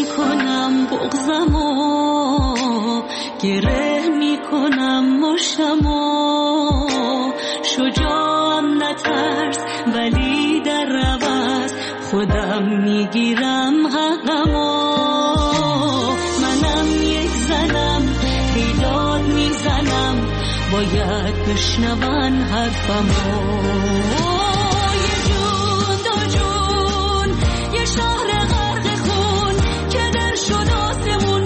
میکنم بغضمو، گره میکنم مشتمو، شجاعم نترس ولی در عوض خودم میگیرم حقمو. منم یک زنم هیداد میزنم، باید بشنون حرفمو. یه جون دو جون یه شهر غرق خون که در شد آسمون،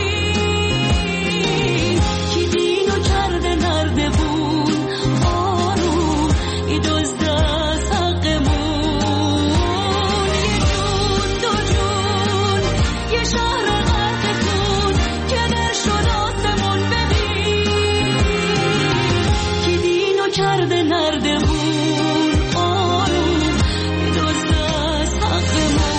ببین کی دینو کرده نردبون، آروم ای دزد از حقمون. یه جون دو جون یه شهر غرق خون که در شد آسمون، ببین کی دینو کرده نردبون، آروم ای دزد از حقمون.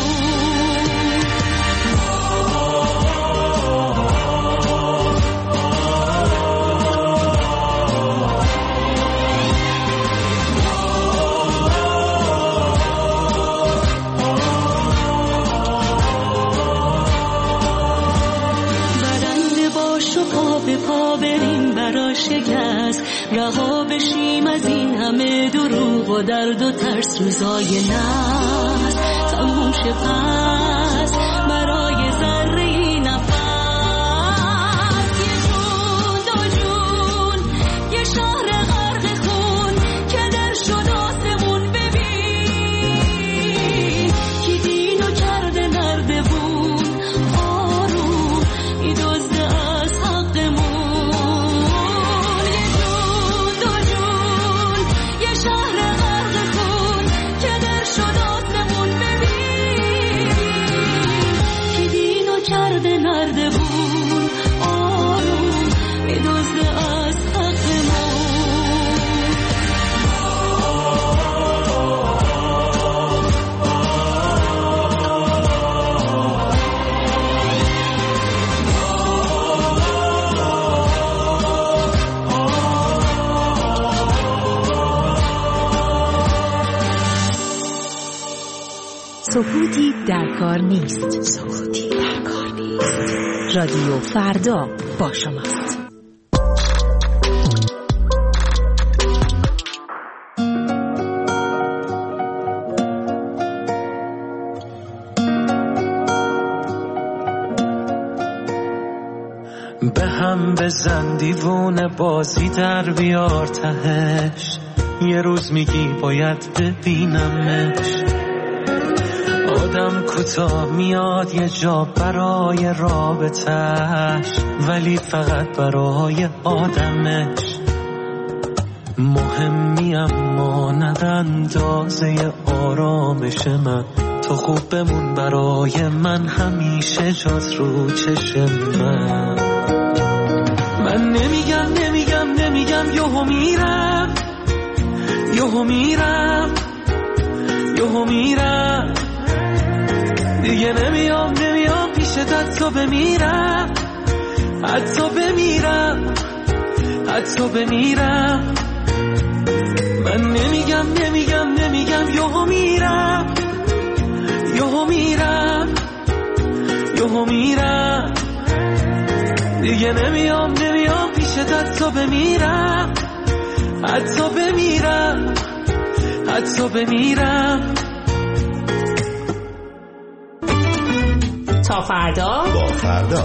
برنده باش و پا به پا بریم برا شکست، رها بشیم از این همه دروغ و درد و ترس. روزای ناز تموم شه پس برای ذره نفس. یه جون دو جون یه شهر غرق خون که در شد آسمون، ببین کی دینو کرده نردبون، آروم ای دزد از حقمون. یه جون دو جون یه شهر غرق خون که در شد آسمون، ببین کی دینو کرده نردبون، آروم ای دزد از حقمون. سکوتی در کار نیست. سکوتی در کار نیست. رادیو فردا با شماست. به هم بزن دیوونه بازی در بیار تهش، یه روز میگی باید ببینمش. آدم کوتاه میاد یه جا برای رابطش، ولی فقط برای آدمش. مهمی اما ند اندازه آرامش من، تو خوب بمون برای من همیشه جات رو چشم من. من نمیگم یهو میرم دیگه نمیام پیشت، حتی بمیرم. من نمیگم یهو میرم دیگه نمیام پیشت، حتی بمیرم. تا فردا با فردا.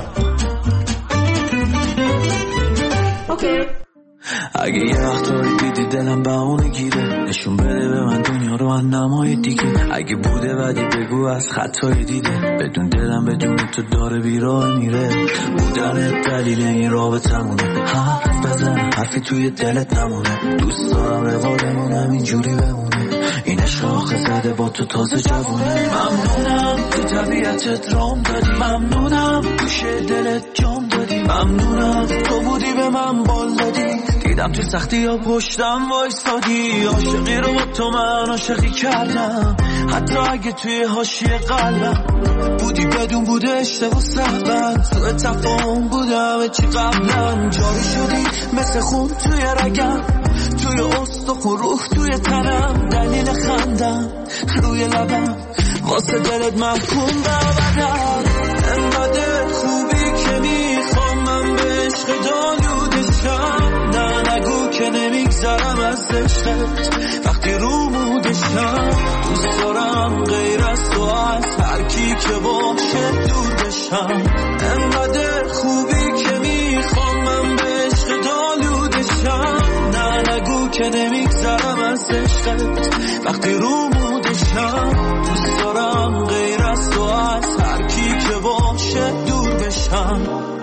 اوکی. اگه یه وقتایی دیدی دلم به اون گیره، نشون بده به من دنیا رو از نمای دیگه. اگه بوده بدی بگو از خطای دیده، بدون دلم بدون تو داره بیراه میره. بودن دلیل این رابطمونه، حرف بزن حرفی توی دلت نمونه. دوست دارم روادمون همینجوری بمونه، این عشق زده با تو تازه جوونه. ممنونم تو طبیعتت رام دادی، ممنونم گوشه دلت جام دادی، ممنونم تو بودی به من بال دادی. دیدم تو سختی یا پشتم وایسادی، عاشقی رو با تو من عاشقی کردم. حتی اگه توی حاشیه قلبم بودی بدون بوده اشتباه سهبن، تو تفاهم بودم چی قبلم. جاری شدی مثل خون توی رگم، توی استخون روح توی تنم. دلیل خندم روی لبم واسه دلت محکوم به ابدم. عشقت وقتی رو مودشم. دوست دارم غیر از تو از هر کی که باشه دور بشم. انقدر خوبی که میخوام من به عشق دالودشم. نه نگو که نمیگذرم از عشقت وقتی رو مودشم. دوست دارم غیر از تو از هر کی که باشه دور بشم.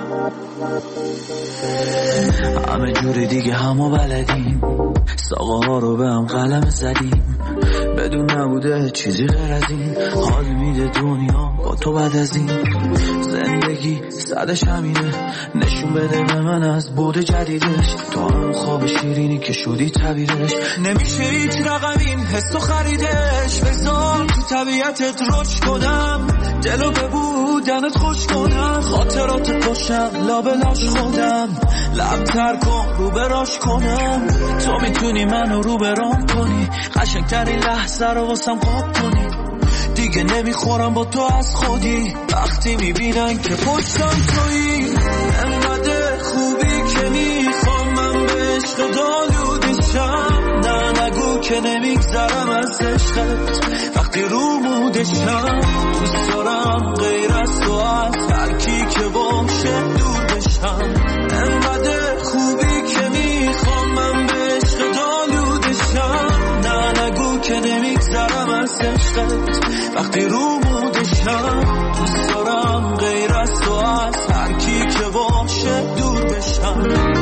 همه جوری دیگه همو بلدیم، ساقه ها رو به هم قلم زدیم، بدون نبوده چیزی غیر از این. حال میده دنیا با تو بعد از این. زندگی صدش همینه، نشون بده به من از بود جدیدش. تو هم خواب شیرینی که شدی تعبیرش. نمیشه هیچ رقم این حسو خریدش. بذار تو طبیعتت رشد کنم، دلو به بودنت خوش کنم. خاطرات خوشم لابلاش خودم، لب تر کن رو براش کنم. تو میتونی منو رو برام کنی، قشنگترین لحظه رو واسم خواب کنی. دیگه نمیخورم با تو از خودی، وقتی میبینن که پشتم تویی. انقدر خوبی که میخوام من به عشق دالودشم. نه نگو که نمیگذرم از عشقت وقتی رو مودشم. دوست دارم غیر از تو از هر کی که باشه دور بشم. انقدر خوبی که میخوام من به عشق دالودشم. نه نگو که نمیگذرم از عشقت وقتی رو مودشم. دوست دارم غیر از تو از هر کی که باشه دور بشم.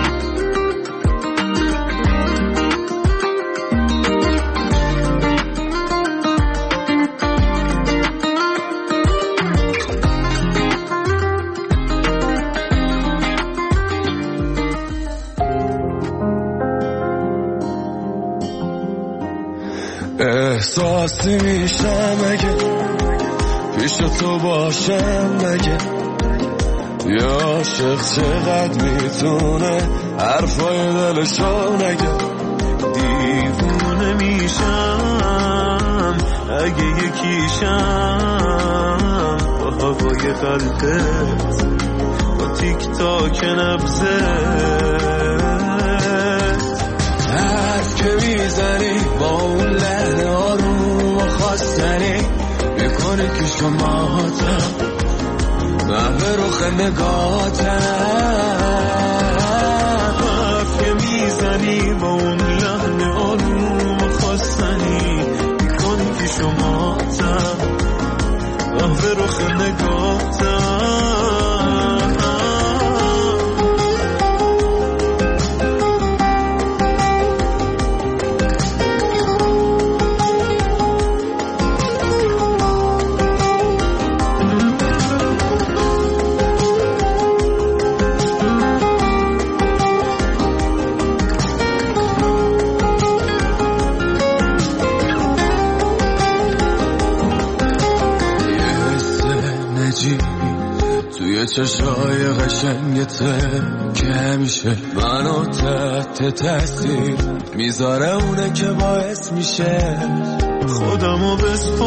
احساسی میشم اگه پیش تو باشم، مگه یه عاشق چقدر میتونه حرفای دلشو نگه. دیوونه میشم اگه یکیشم با هوای قلبت، با تیک تاک نبضت. حرف که میزنی با اون لحن آروم و خواستنی میکنه که شماتم من به رخ نگاتم. حرف که میزنی با اون لحن آروم و خواستنی میکنه که شماتم من به رخ نگاتم. توی چشای قشنگته که همیشه منو تحت تاثیر میذاره، اونه که باعث میشه خودمو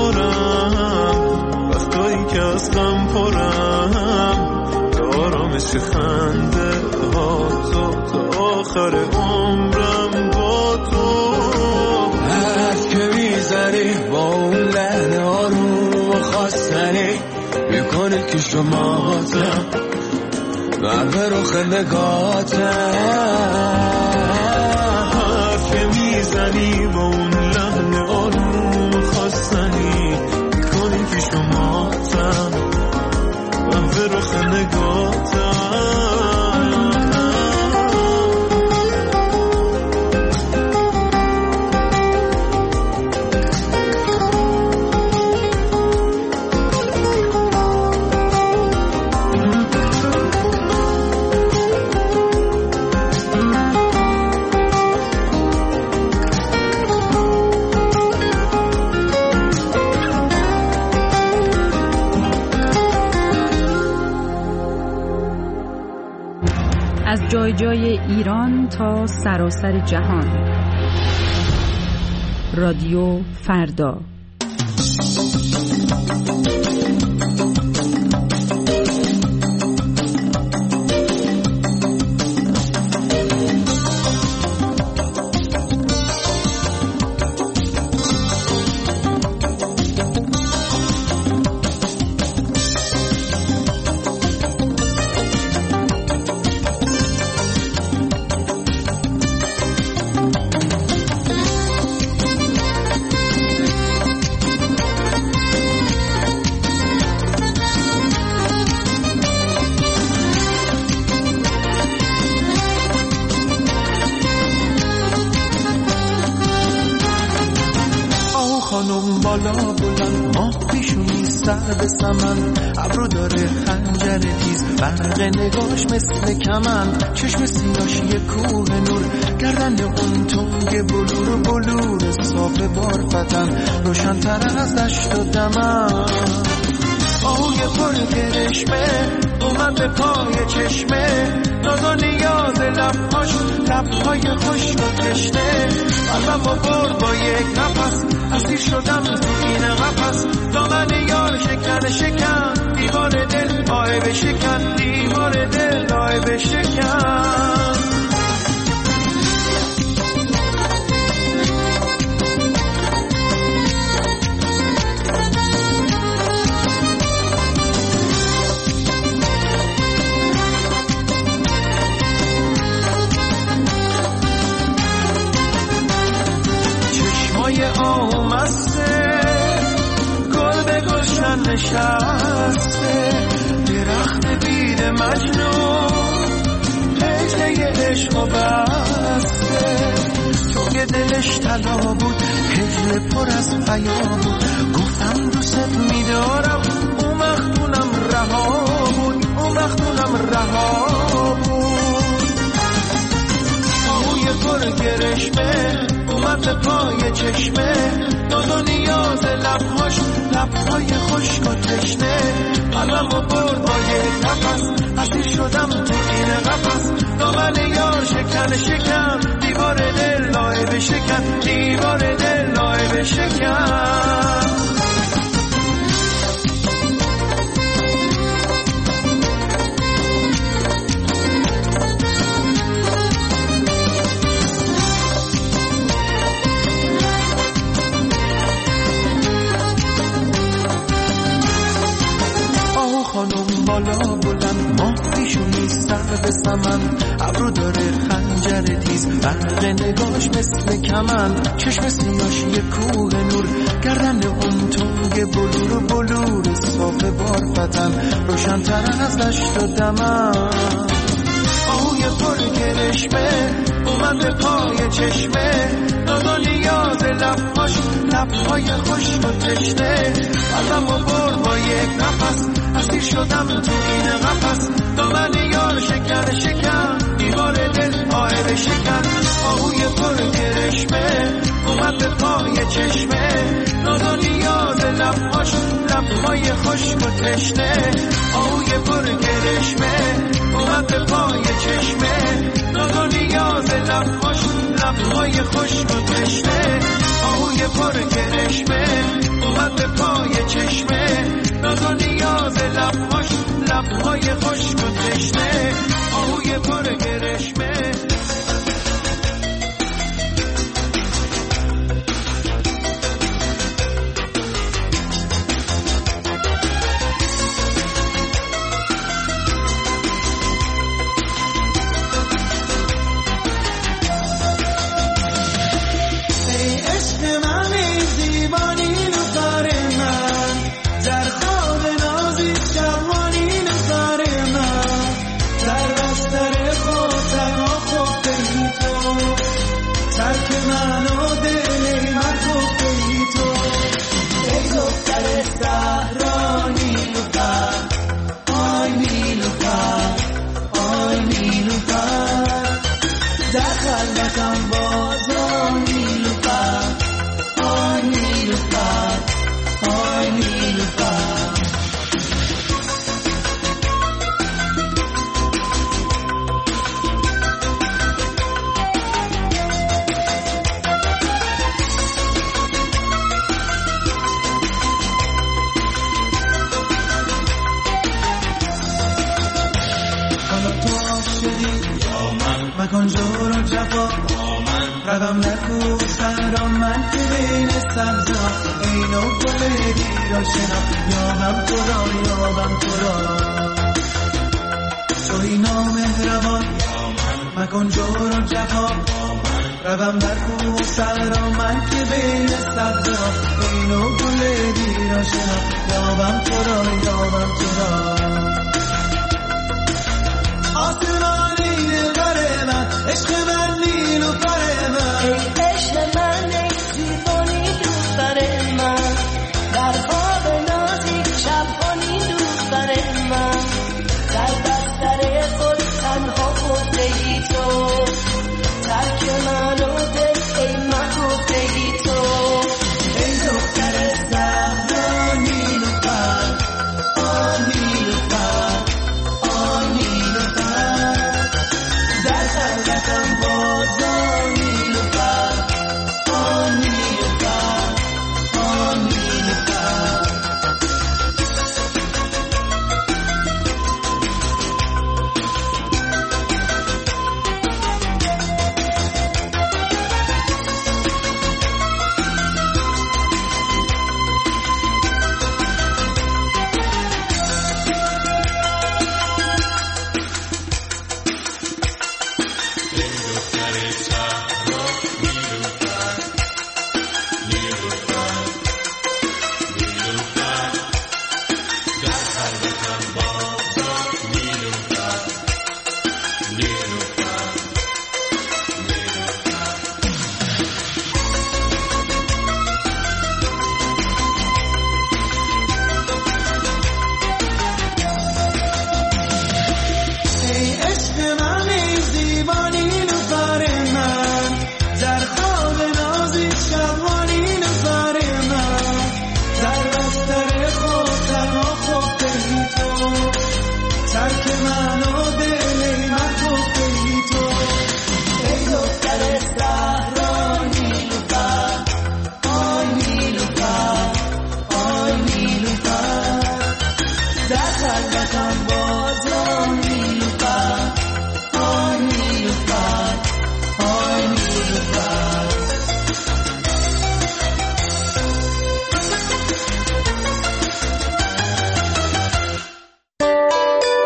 بسپرم وقتایی که از غم پرم. به آرامش خنده ها تو تا آخر عمرم با تو. حرف که میزنی با اون لحن آروم و خواستنی میکنه که شماتم من به رخ نگاتم. حرف که میزنی با اون لحن آروم خواستنی میکنه که شماتم من به رخ نگاتم. از جای جای ایران تا سراسر جهان. رادیو فردا. بالا بلند، ماه پیشونی سر به سمن، ابرو داره خنجر تیز، برق نگاش مثل کمند، چشم سیاش یه کوه نور، گردن اون تنگ بلور بلور صاف بارفتن، روشن تر از دشت و دمن. آهوی پر گرشمه اومد به پای چشمه، ناز و نیاز لبهاش، لبهای خشک و تشنه، قلبم و برد با یک نفس، اسیر شدم تو این قفس، دامن یار شکن شکن، دیوار دل آه بشکن، دیوار دل آه بشکن. آمسته گل به گلشن نشسته، درخت بید مجنون هجله عشق و بسته، تو که دلش طلا بود هجله پر از حیا بود، گفتم دوست میدارم اون وقتونم رها بود، اون وقتونم رها بود. آهوی پر گرشمه اومد به پای چشمه، ناز و نیاز لبهاش، لبهای خشک و تشنه، قلبم و برد با یک نفس، اسیر شدم تو این قفس، دامن یار شکن شکن، دیوار دل آه بشکن، دیوار دل آه بشکن. خانم بالا بلند، ماه پیشونی سر به سمن، ابرو داره خنجر تیز، برق نگاش مثل کمند، چشم سیاش یه کوه نور، گردن اون تنگ بلور بلور صاف بارفتن، روشن تر از دشت و دمن. آهوی پر گرشمه اومد به پای چشمه، ناز و نیاز لبهاش، لبهای خشک و تشنه، قلبم و برد با یک نفس، اسیر شدم تو این قفس، دامن یار شکن شکن، دیوار دل آه بشکن. آهوی پر گرشمه اومد به پای چشمه، ناز و نیاز لبهاش، لبهای خشک و تشنه، آهوی پر گرشمه اومد به پای چشمه، ناز و نیاز لبهاش، لبهای خشک و تشنه، آهوی پر گرشمه اومد به پای چشمه، ناز و نیاز لبهاش، لبهای خشک و تشنه، آهوی پر گرشمه. مکن جور و جفا روم نکو سرم، من که بین سبزا اینو گل دیرا شنا، یابم تو را یابم تو را، توی نامهربان مکن جور و جفا روم نکو سرم، من که بین سبزا اینو گل دیرا شنا، یابم تو را یابم تو را. آسمانی نگاره من، عشق من نیلوفر من، ای عشق من، ای زیبانی دختر من،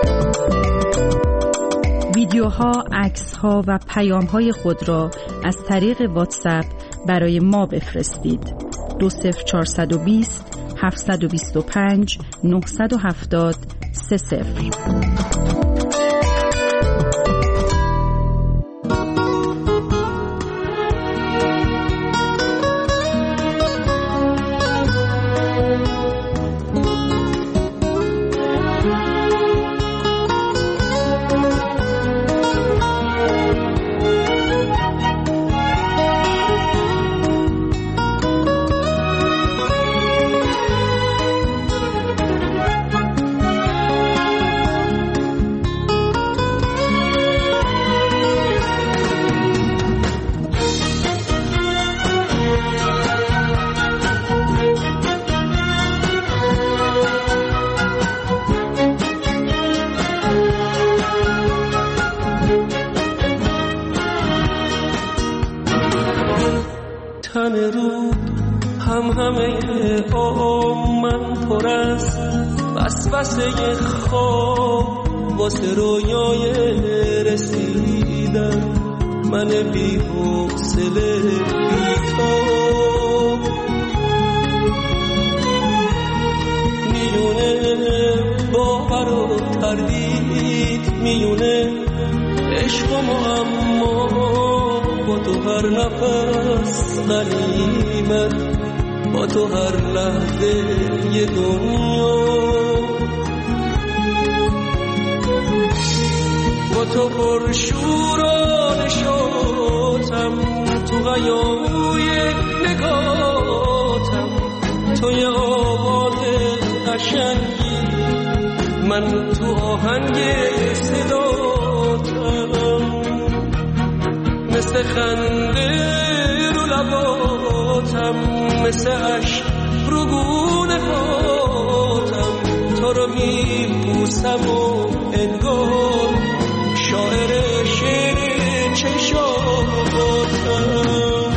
ویدیوها، عکس‌ها و پیام‌های خود را از طریق واتساپ برای ما بفرستید. 20420 725 970 30. تن رو همه من پر از وسوسه خواب واسه رویای رسیدن، من بی حوصله بی تو میونه باور و تردید، میونه عشق و معما با تو هر نفس غنیمت، با تو هر لحظه یه دنیا، با تو پر شور و نشاطم، تو غیابوی نگاتم، تو یه آواز قشنگی، من تو آهنگ صداتم، مثل خنده رو لباتم، مثل عشق رو گونه هاتم، تو رو میبوسم و انگار شاعر شعر چشاتم.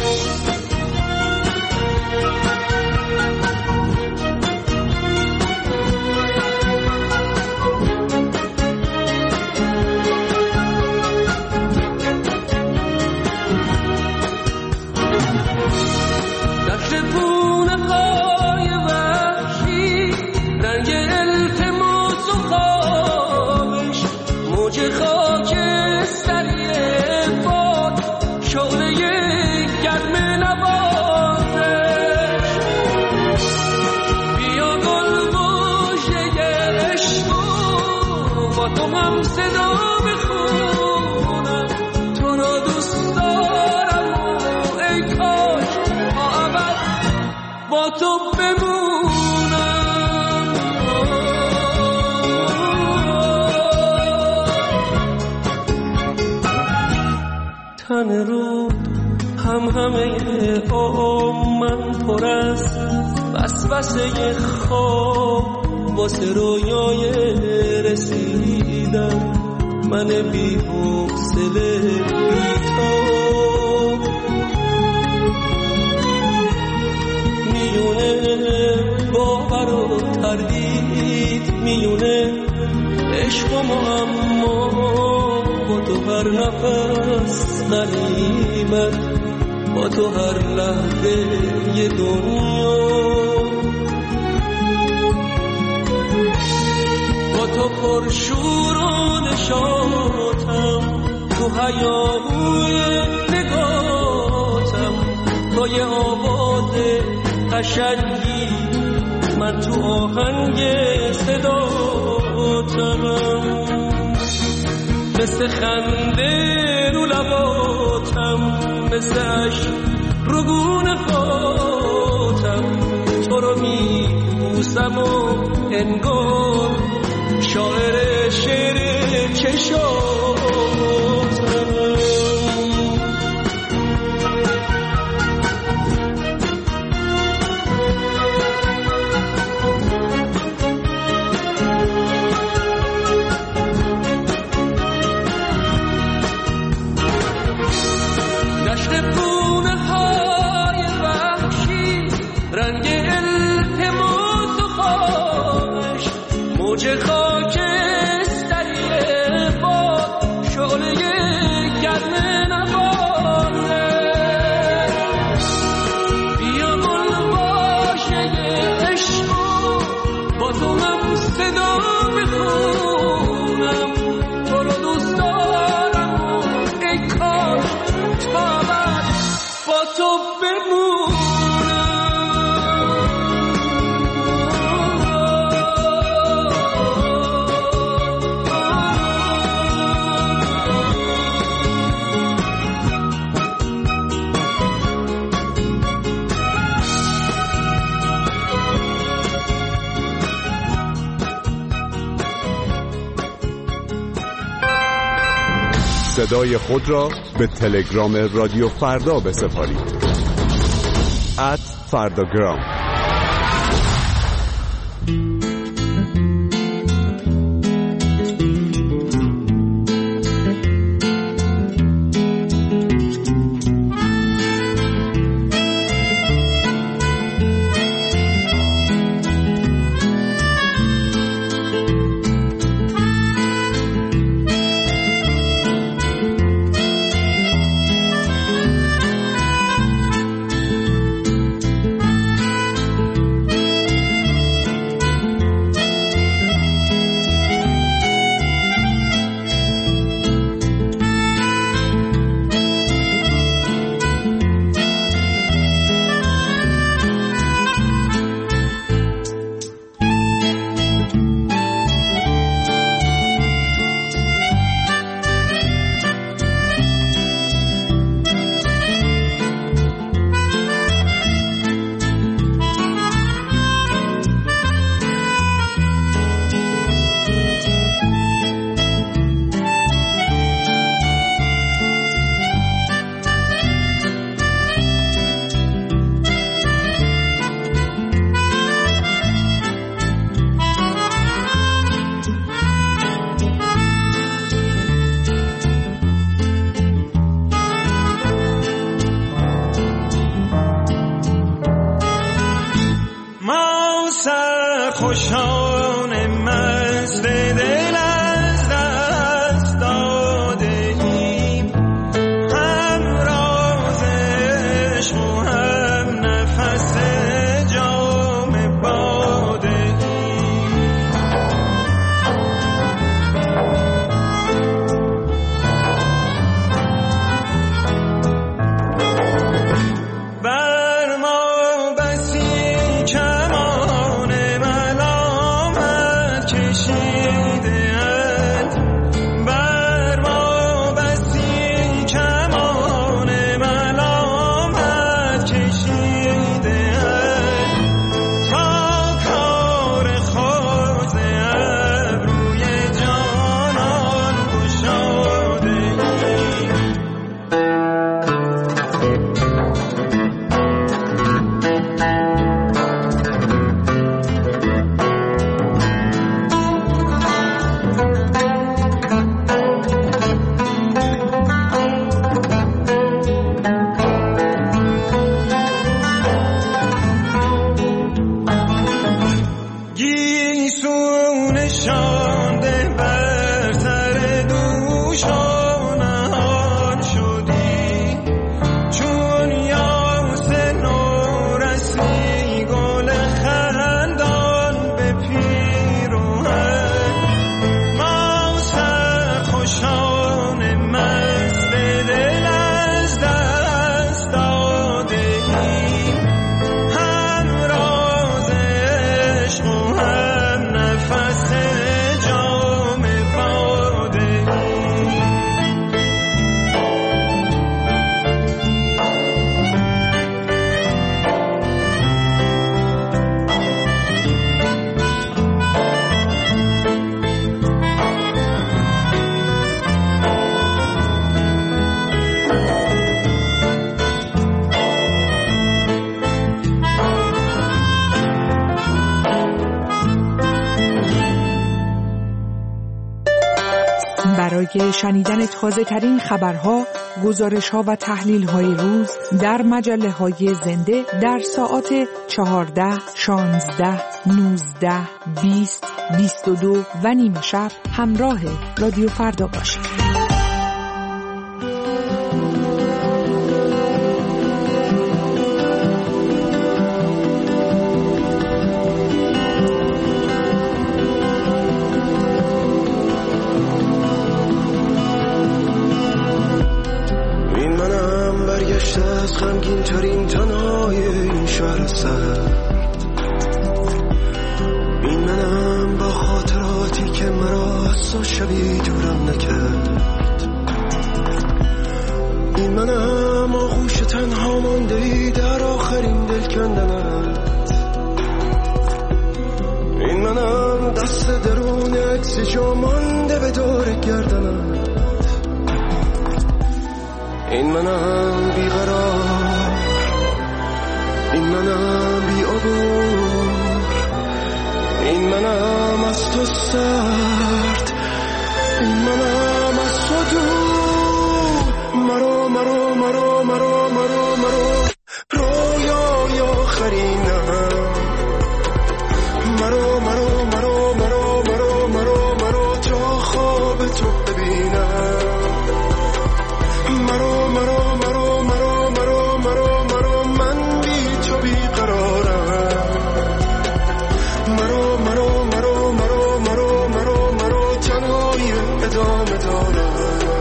تن رو همه من پر از وسوسه خواب واسه رویای رسیدن، من بی حوصله بی تو میونه باور و تردید، میونه عشق و معما با تو هر نفس غنیمت، با تو هر لحظه یه دنیا، با تو پر شور و نشاطم، تو هیاهوی نگاتم، تو یه آواز قشنگی، من تو آهنگ صداتم، مثل خنده رو لباتم، مثل عشق رو گونه خاتم، تو رو میبوسم و انگار شاعر شعر چشاتم. موج خاکستری صدای خود را به تلگرام رادیو فردا بسپارید. @فرداگرام. خوشان مست دل از دست داده ایم، هم راز عشق و هم نفس جام باده ایم. بر ما بسی کمان ملامت کشیده اند، بر ما بسی کمان ملامت کشیده اند، تا کار خوز ابروی جانان گشاده ایم. گیسون شانده بر سر دوش و نهان شدی، چون یاس نورسی گل خندان به پیراهن. ما سرخوشان مست دل از دست داده ایم، هم راز عشق و هم نفس جام باده ایم. برای شنیدن تازه ترین خبرها، گزارش‌ها و تحلیل‌های روز در مجله‌های زنده در ساعات 14، 16، 19، 20، 22 و نیم شب همراه رادیو فردا باشید. از غمگین ترین تنهای این شهر سرد، این منم با خاطراتی که مرا از تو شبی دورم نکرد، این منم آغوش تنها مانده ای در آخرین دل کندنت، این منم دست درون عکس جا مانده به دور گردنت، این منم بیقرار، این منم بی عبور، این منم از تو سرد، این منم از تو دور. مرو مرو مرو مرو مرو مرو رویای آخرینم، مرو مرو مرو مرو مرو مرو مرو تا خواب تو ببینم، مرو مرو مرو مرو مرو مرو مرو من بی تو بیقرارم، مرو مرو مرو مرو مرو مرو مرو تنهایی ادامه دارم.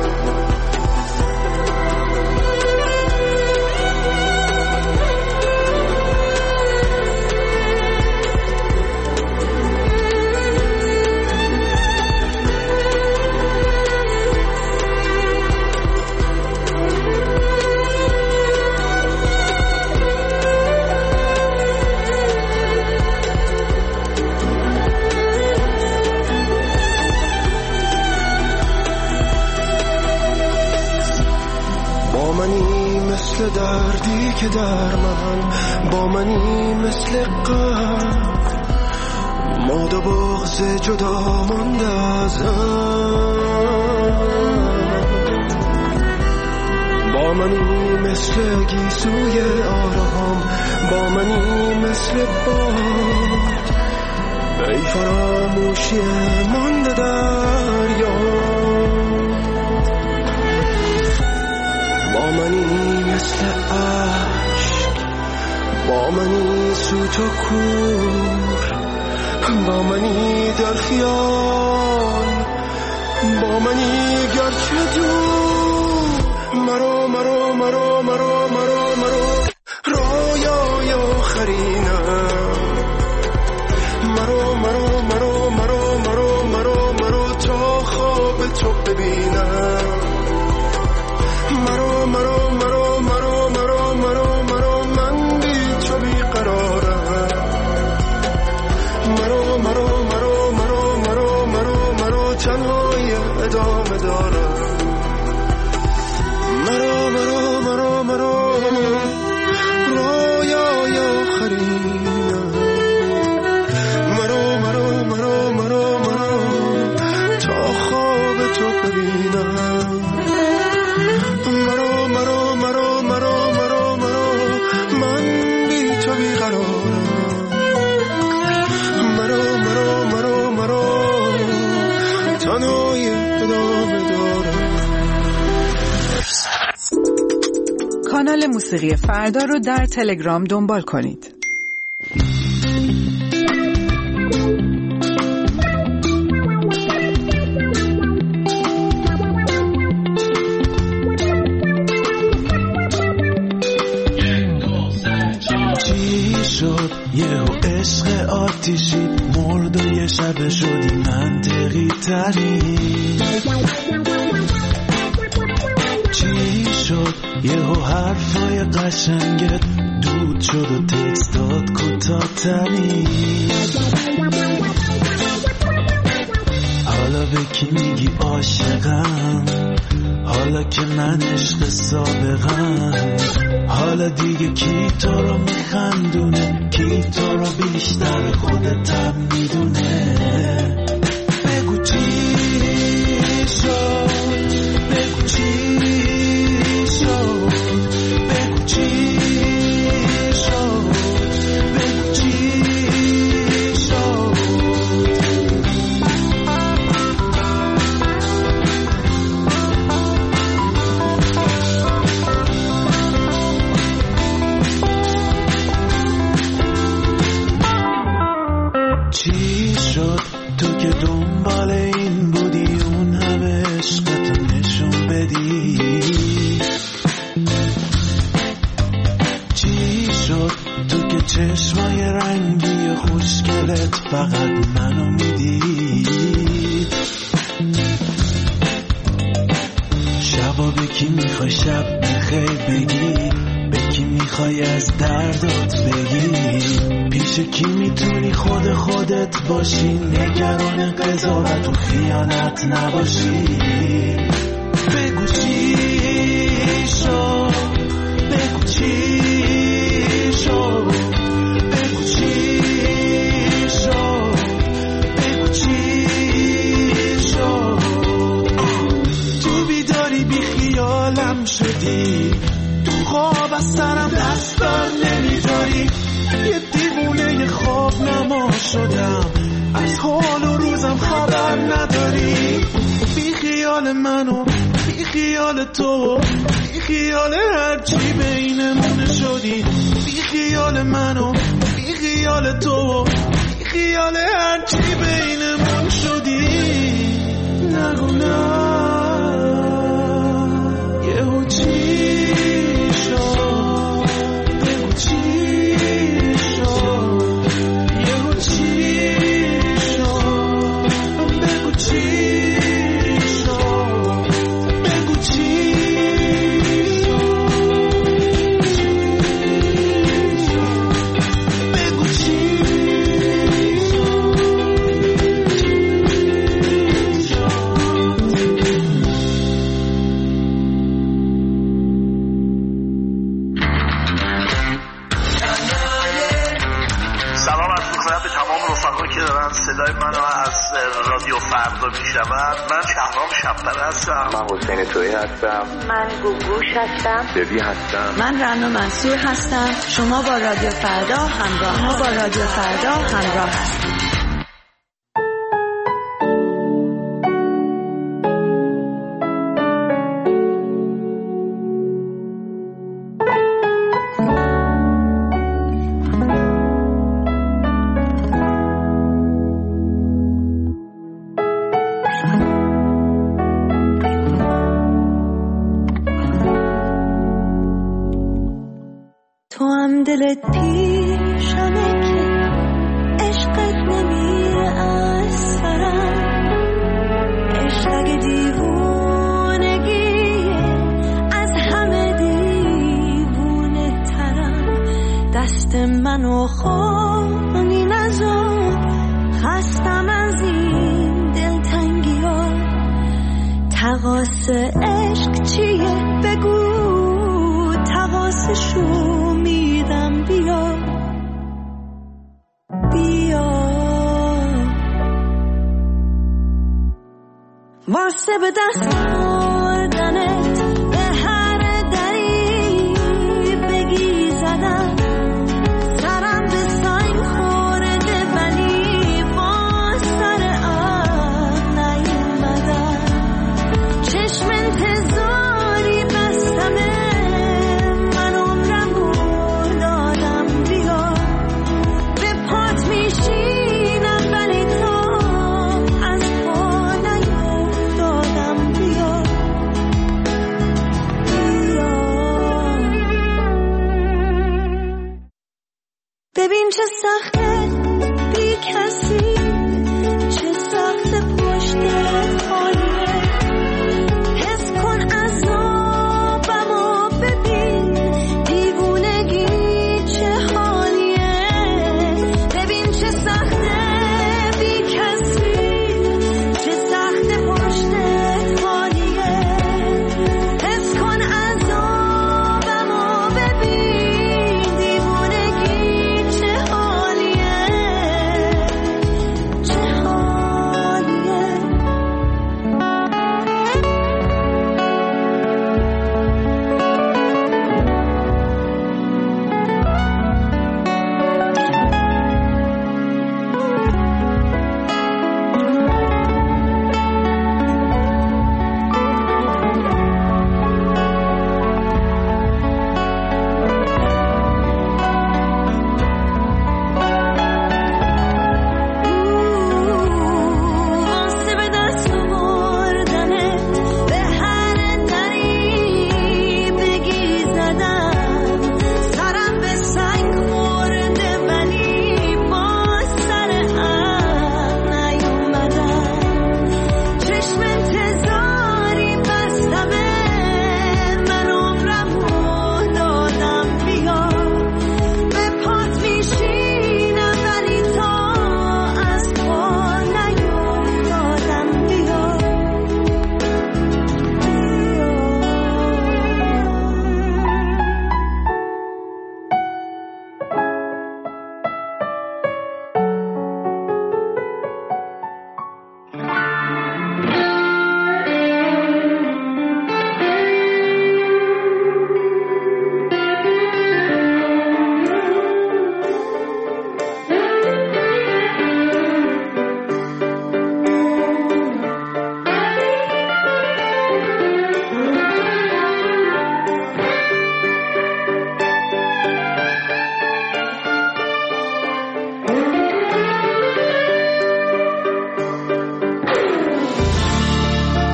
مثل دردی که در من با منی، مثل غم ماد و بغض جدا مانده ازم، با منی مثل گیسوی آرام، با منی مثل باد ای فراموشی مانده دریا، با منی مثل عشق، با منی سوت و کور، با منی در خیال، با منی گرچه دور. مرو مرو مرو مرو مرو مرو رویای آخرینم، مرو مرو مرو مرو مرو مرو مرو تا خواب تو ببینم، مرو مرو مرو مرو مرو مرو مرو من بی تو بیقرارم، مرو مرو مرو مرو مرو مرو مرو تنهایی ادامه دارم، مرو مرو مرو مرو رویای آخرینم، مرو مرو مرو مرو مرو تا خواب تو ببینم، مرو مرو مرو مرو مرو مرو من بی تو بیقرارم، مرو مرو مرو مرو تنهایی ادامه دارم. کانال موسیقی فردا رو در تلگرام دنبال کنید. یهو عشق آتیشی مرد و یه شب شدی منطقی تری، چی شد یهو حرفای قشنگت دود شد و تکستات کوتاه تری، حالا به کی میگی عاشقم، حالا که من عشق سابقم، حالا دیگه کی تو رو میخندونه، کی تو رو بیشتر خودتم میدونه، بگو چی شد، بگو چی شد، بگو چی شد، بگو چی شد. چی شد تو که دنبال این بودی، اون همه عشقتو نشون بدی، چی شد تو که چشمای رنگی خوشگلت فقط منو میدید، شبا به کی میخوای شب بخیر بگی، به کی میخوای از دردات بگی، پیش کی میتونی خودت باشی، نگران قضاوت و خیانت نباشی، بگو چی شو بگو چی شو بگو چی شو بگو چی شو تو بیداری بی خیالم شدی تو خواب از سرم دستم نمیداری یه دیوونه خواب نما شدم از حال و روزم خبر نداری بی خیال منو بی خیال تو بی خیال هرچی بینمون شدی بی خیال منو بی خیال تو بی خیال هرچی بینمون شدی نگو نه یهو چی شد بگو چی شد یهو چی شد بگو چی شد بگو چی بگو چی که دارن صدای منو از رادیو فردا میشنون. من شهرام شب‌پره هستم. من حسین تویی هستم. من گوگوش هستم. ببی هستم. من رنا منصور هستم. شما با رادیو فردا همراه هستید. دلت پیشانه که عشقت نمیره از سرم عشق اگه دیوونگیه از همه دیوونه ترم دست منو خونی نزار خستم از این دلتنگی ها تقاس عشق چیه بگو تقاسشو میدم بیا بیا واسه به دست آوردنت به هر دری بگی زدم سرم به سنگ خورده ولی با سر آب نیومدم چشم انتظاری بستمه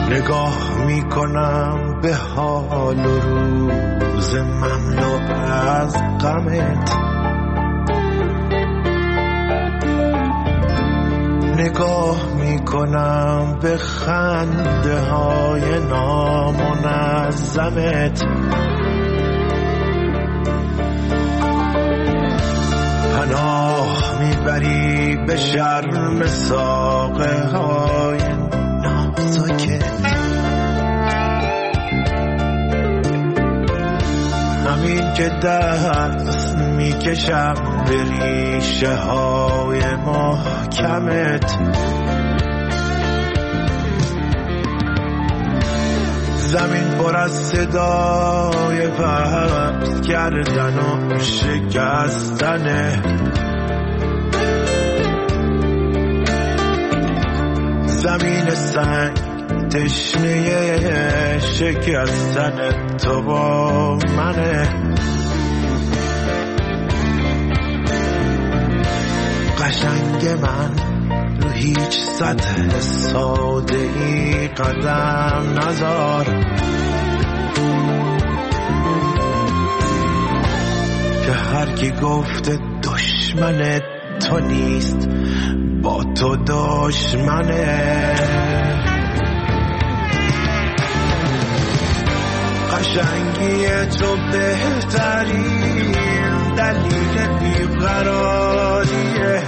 نگاه میکنم به حال و روز مملو از غمت، نگاه میکنم به خنده های نامنظمت، پناه میبری به شرم ساقه های نازکت، همین که دست میکشم به ریشه های محکمت، زمین پر از صدای پرت کردن و شکستنه، زمین سنگ تشنه شکستن تو با منه، قشنگ من رو هیچ سطح ساده ای قدم نذار، که هر کی گفته دشمن تو نیست با تو دشمنه، قشنگی تو بهترین دلیل بیقراریه،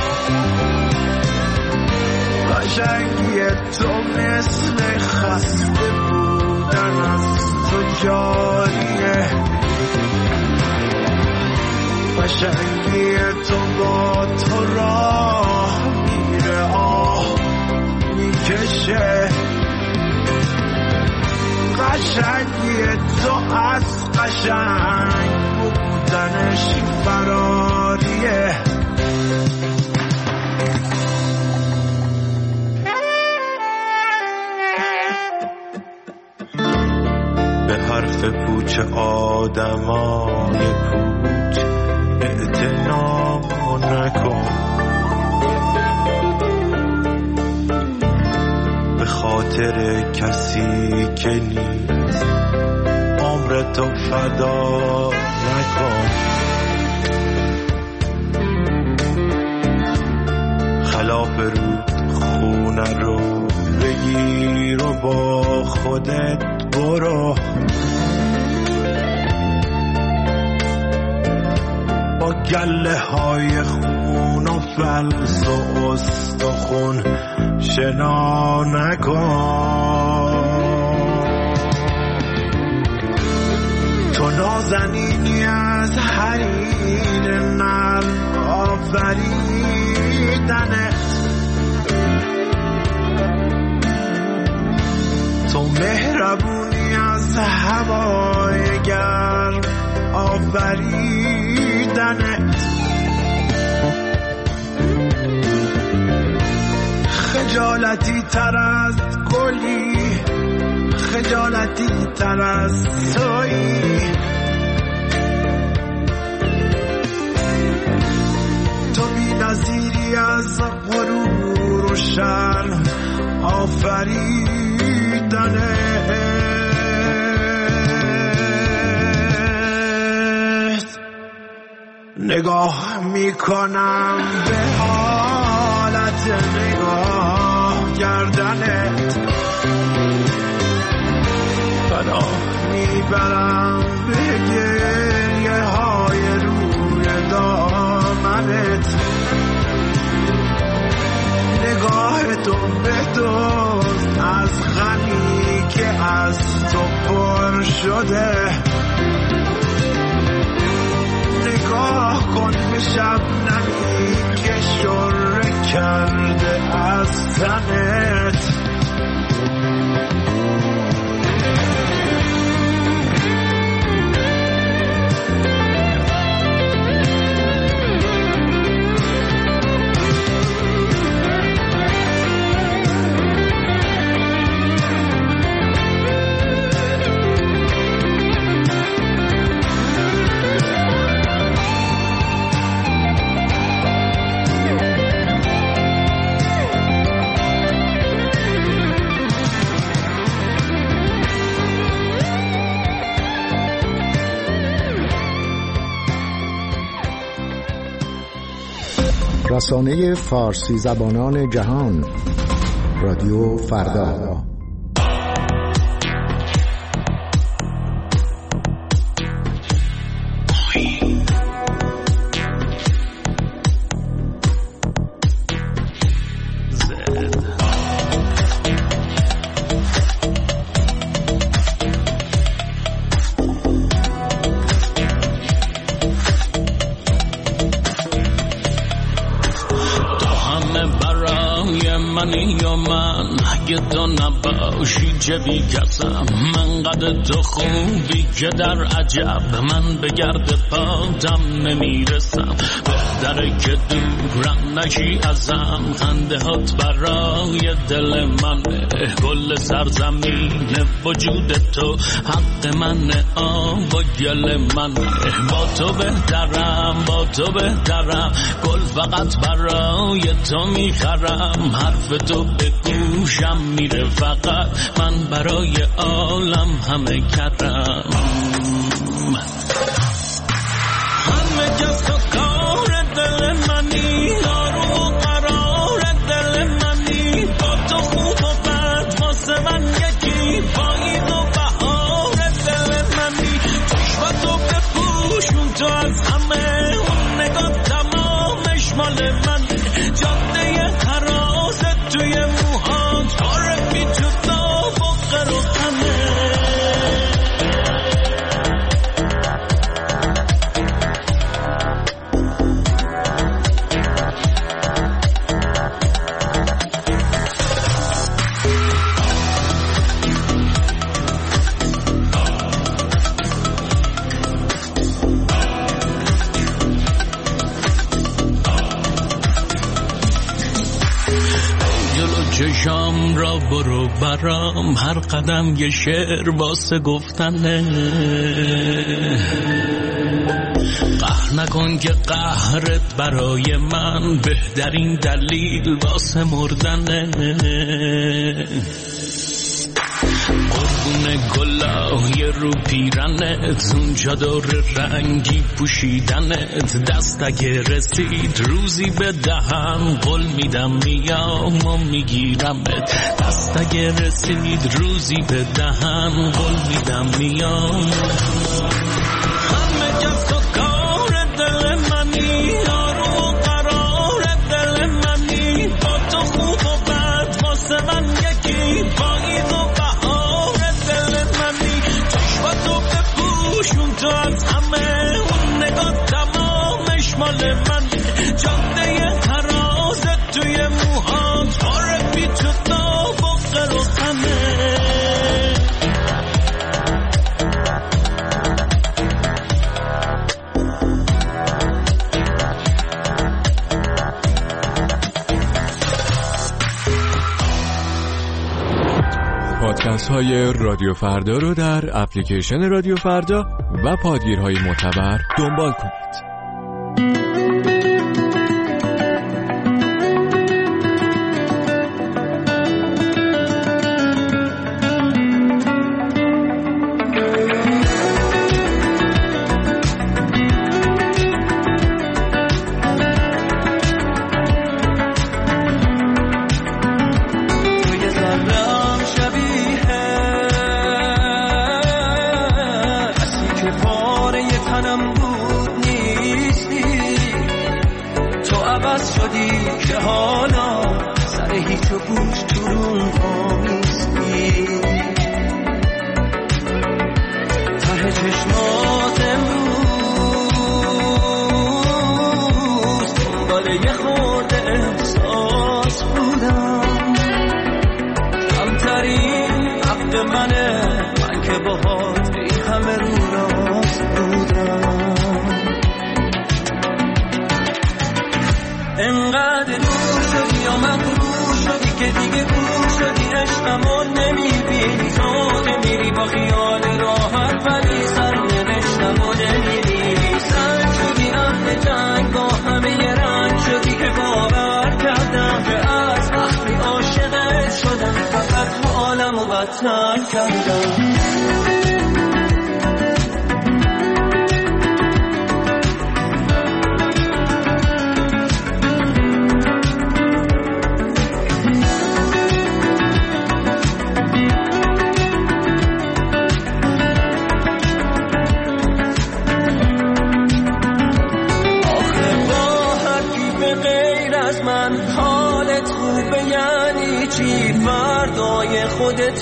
قشنگی تو مثل خسته بودن از تو جاریه، قشنگی تو با تو راه میره آه میکشه، قشنگی تو از قشنگ بودنش فراریه، به حرف پوچ آدمای پوچ اعتنا نکن، به خاطر کسی که نیست عمر تو فدا نکن، خلاف رود خونه رو بگیر و با خودت برو، با گله های خون و فلس و استخون شنا نکن، تو نازنینی از حریر نرم آفریدنت، تو مهربونی از هوای گرم آفریدنت، خجالتی تر از گلی، خجالتی تر از تویی، تو بی نظیری از غرور و شرم آفریدنت، نگاه میکنم به حالت نگاه کردنت، پناه میبرم به گریه های روی دامنت، نگاه تو بدزد از غمی که از تو پر شده، نگاه کن به شبنمی که شره کرده از تنت، رسانه فارسی زبانان جهان، رادیو فردا. اگه تو نباشی چه بی کسم، من قد تو خوبی که در عجب من به گرد پاتم نمیرسم. بهتره که دورم نشی ازم، خنده هات برای دل منه، گل سرزمین وجود تو حق منه، آب و گل منه. با تو بهترم، با تو بهترم، گل فقط برای تو میخرم، حرف تو به گوشم میره فقط، من برای عالم همه کردم. همه کس تو کار دل منی، دارو و قرار دل منی، با تو خوب و بد واسه من یکی، پاییز و بهار دل منی. چشمتو بپوشون تو از همه، اون نگاه تمامش مال منه، جاده حراست توی موهات، عارفی تو داغ و قر و غمه. چشام را برو برام، هر قدم یه شعر واسه گفتنه. قهر نکن که قهرت برای من بهترین دلیل واسه مردنه. قربون گلای رو پیرنت، اون چادر رنگی پوشیدنت، دست اگه رسید روزی به دهن، قول میدم میام و میگیرمت. دست اگه رسید روزی به دهن، قول میدم میام. همه جز تو کار دل منی، یارو و قرار دل منی، با تو خوب و بد واسه من یکی، پاییز و بهار دل منی. چشمتو بپوشون تو از همه، اون نگاه تمامش مال منه، جاده حراست توی موهات، عارفی تو داغ و قر و غمه. پادکست های رادیو فردا رو در اپلیکیشن رادیو فردا و پادگیرهای معتبر دنبال کنید.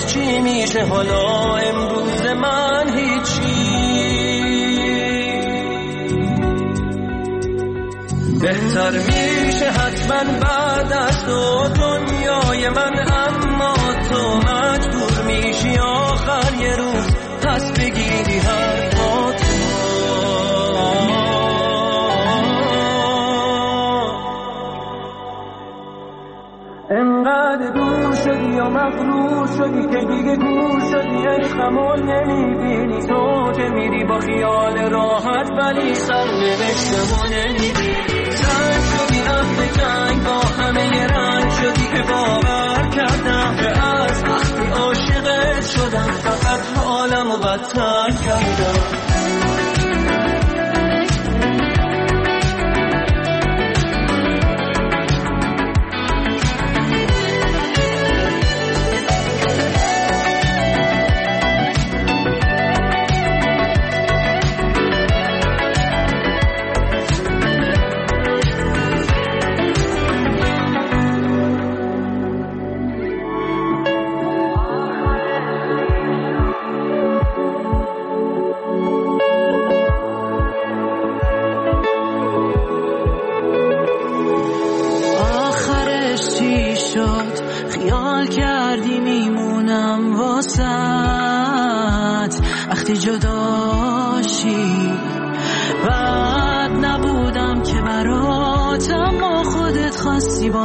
امروز چی میشه حالا امروز من هیچی بهتر میشه حتما بعد از تو دنیای من اما تو مجبور میشی آخر یه روز پس بگیری حرفاتو انقدر دور شدی یا مغرور شدی که دیگه دور شدی عشقمو نمیبینی تو که میری با خیال راحت ولی سرنوشتمو نمیبینی زنگ شدی اهل جنگ با همه رنگ شدی که باور کردم که از وقتی عاشقت شدم فقط حالمو بدتر کردم خیال کردی میمونم واسط وقتی جداشی بعد نبودم که برات اما خودت خواستی با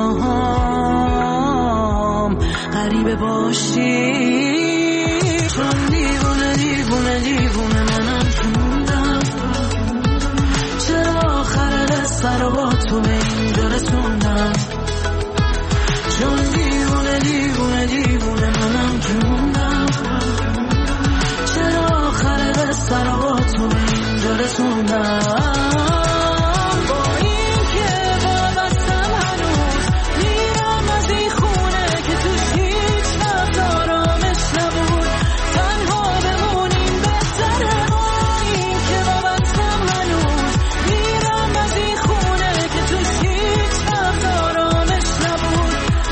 هم غریبه باشی چون دیوونه دیوونه دیوونه منم که موندم چرا آخر قصه رو با تو به اینجا رسوندم چون دیوونه دیوونه دیوونه منم که موندم چرا آخر قصه رو با تو به اینجا رسوندم با این که وابستم هنوز میرم از این خونه که توش هیچ وقت آرامش نبود تنها بمونیم بهتره با این که وابستم هنوز میرم از این خونه که توش هیچ وقت آرامش نبود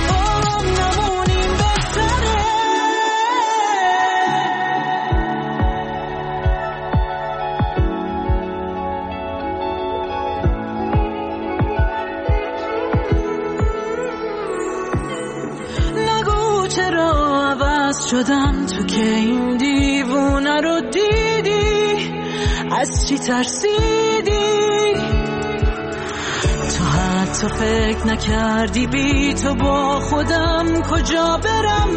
شدم تو که این دیوونه رو دیدی از چی ترسیدی تو حتی فکر نکردی بی تو با خودم کجا برم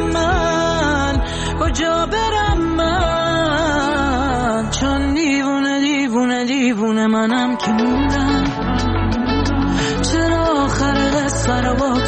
من چون دیوونه دیوونه دیوونه منم که موندم چرا آخر قصه رو با